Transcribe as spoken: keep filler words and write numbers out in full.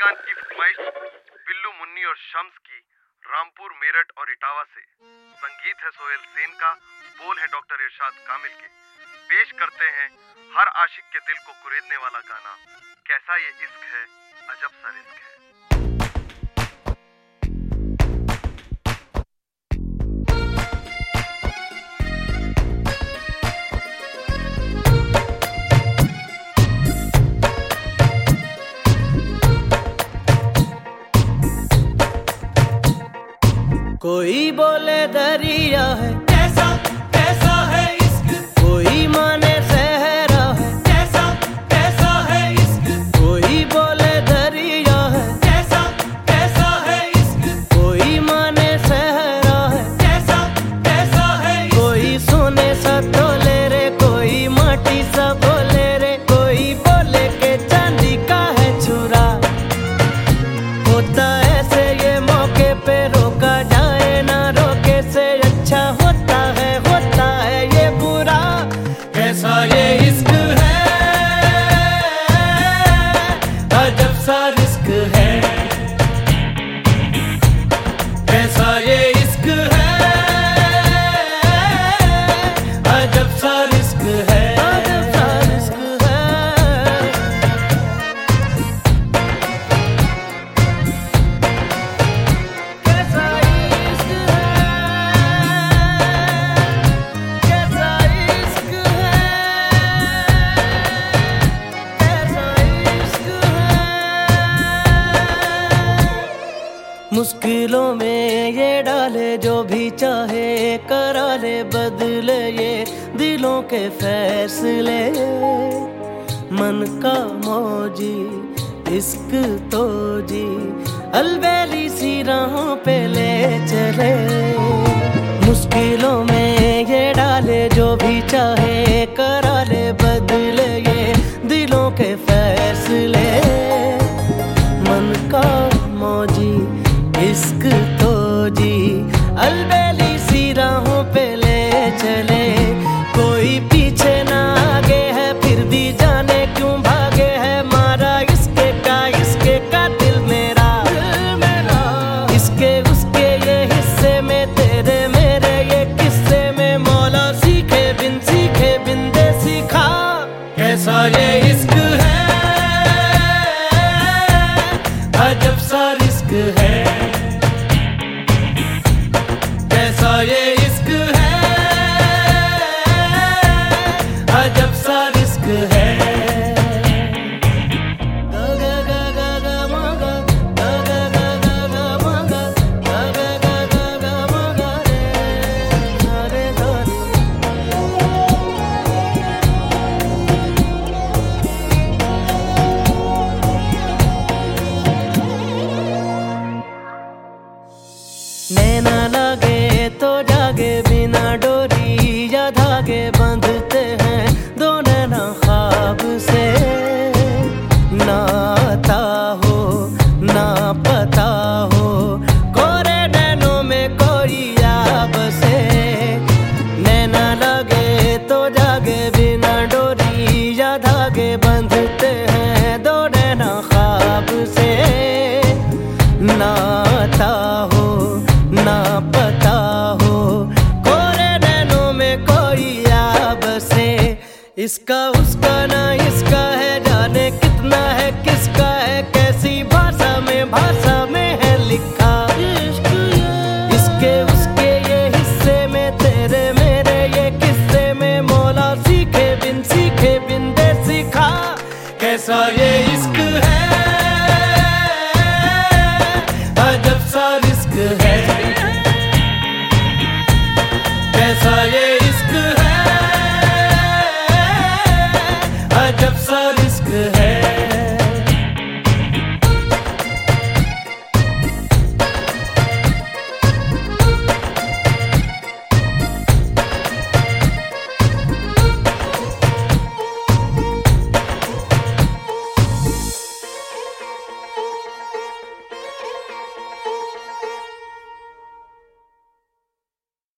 रजनीकांत की फरमाइश बिल्लू मुन्नी और शम्स की, रामपुर, मेरठ और इटावा से। संगीत है सोहेल सेन का, बोल है डॉक्टर इरशाद कामिल के। पेश करते हैं हर आशिक के दिल को कुरेदने वाला गाना, कैसा ये इश्क है, अजब सा रिस्क है। कोई बोले दरिया है, कैसा कैसा है इश्क, कोई माने सहरा है, कैसा कैसा है इश्क, कोई बोले दरिया है, कैसा कैसा है इश्क, कोई माने सहरा है, कैसा कैसा है इश्क, कोई सोने सा तोले रे, कोई माटी सा बोले रे, कोई बोले के चांदी का है छुरा। होता ऐसे ये मौके पे रोका जाए ना, रोके से अच्छा होता है, होता है ये बुरा। कैसा ये इश्क है, अजब सा रिस्क है, कैसा ये इश्क है, अजब सा रिस्क है, अजब सा रिस्क है। कैसा इश्क है, कैसा इश्क है, कैसा इश्क है। मुश्किलों में ये डाले जो भी चाहे, करा ले बदले ये दिलों के फैसले। मन का मौजी इश्क तो जी, अलबेली सी राहों पे ले चले। मुश्किलों में ये डाले जो भी चाहे, करा ले बदले ये दिलों के फैसले। मन का मौजी इश्क तो जी, अलबेली सी राहों पे ले चले। कोई पीछे ना आगे है, फिर भी जाने क्यों भागे है, मारा इसके का इसके का दिल मेरा, दिल मेरा। इसके उसके ये हिस्से में, तेरे मेरे ये किस्से में, मौला सीखे बिन सीखे बिन दे सीखा। कैसा ये इश्क है, अजब सा रिस्क है, कैसा ये इश्क है, अजब सा रिस्क है। गा गा गा गा गा मा गा, गा गा गा गा गा मा गा, गा गा गा गा गा मा गा रे, गा रे गा रे। नैना लागे तो जागे, बिना डोरी या धागे बंधते हैं दो नैना ख्वाब से। ना आता हो ना पता हो, कोरे नैनों में कोई याब से। नैना लागे तो जागे, बिना डोरी या धागे बंधते हैं दो नैना ख्वाब से। ना आता हो ना पता हो, कोरे नैनों में कोई याब से। इसका उसका ना इसका है, जाने कितना है किसका है, कैसी भाषा में भाषा में है लिखा। इसके उसके ये हिस्से में, तेरे मेरे ये किस्से में, मौला सीखे बिन सीखे बिन दे सीखा। कैसा ये इश्क